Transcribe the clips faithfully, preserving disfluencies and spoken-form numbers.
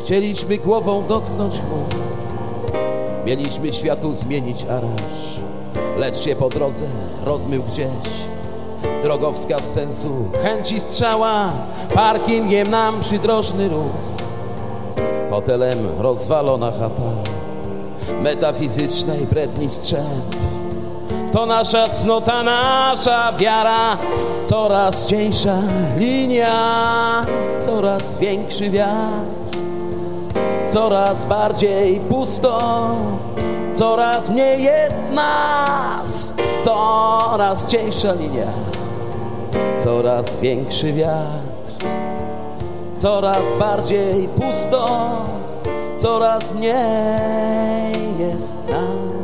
chcieliśmy głową dotknąć chmur. Mieliśmy światu zmienić aranż, lecz się po drodze rozmył gdzieś drogowskaz sensu, chęci strzała, parkingiem nam przydrożny rów, hotelem rozwalona chata metafizycznej bredni strzęp. To nasza cnota, nasza wiara, coraz cieńsza linia, coraz większy wiatr, coraz bardziej pusto, coraz mniej jest nas, coraz cieńsza linia, coraz większy wiatr, coraz bardziej pusto, coraz mniej jest nas.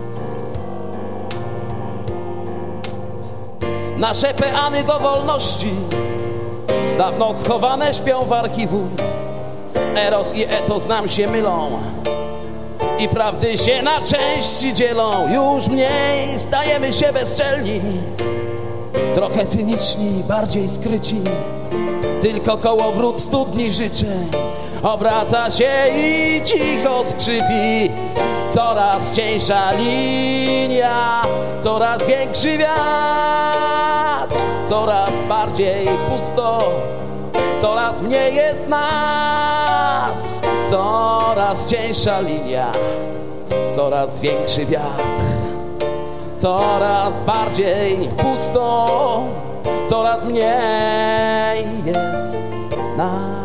Nasze peany do wolności dawno schowane śpią w archiwum. Eros i etos nam się mylą i prawdy się na części dzielą. Już mniej stajemy się bezczelni, trochę cyniczni, bardziej skryci. Tylko kołowrót studni życzeń obraca się i cicho skrzypi. Coraz cieńsza linia, coraz większy wiatr, coraz bardziej pusto, coraz mniej jest nas. Coraz cieńsza linia, coraz większy wiatr, coraz bardziej pusto, coraz mniej jest nas.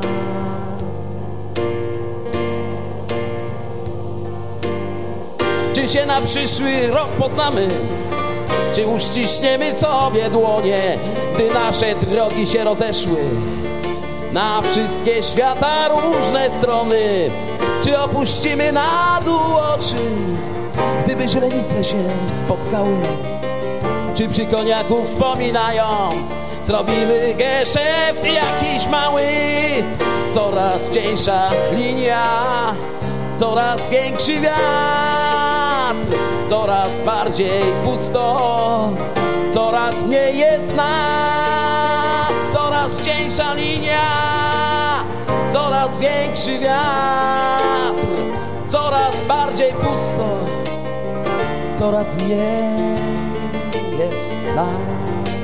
Czy się na przyszły rok poznamy? Czy uściśniemy sobie dłonie, gdy nasze drogi się rozeszły na wszystkie świata różne strony? Czy opuścimy na dół oczy, gdyby źrenice się spotkały? Czy przy koniaku wspominając zrobimy geszeft jakiś mały? Coraz cieńsza linia, coraz większy wiatr, coraz bardziej pusto, coraz mniej jest nas. Coraz cieńsza linia, coraz większy wiatr, coraz bardziej pusto, coraz mniej jest nas.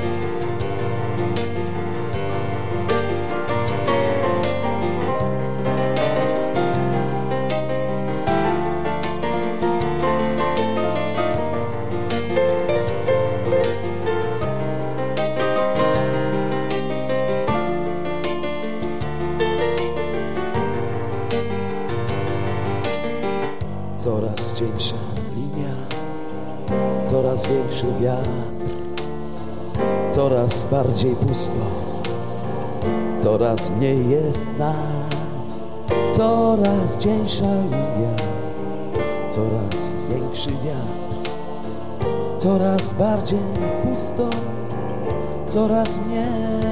Coraz cieńsza linia, coraz większy wiatr, coraz bardziej pusto, coraz mniej jest nas. Coraz cieńsza linia, coraz większy wiatr, coraz bardziej pusto, coraz mniej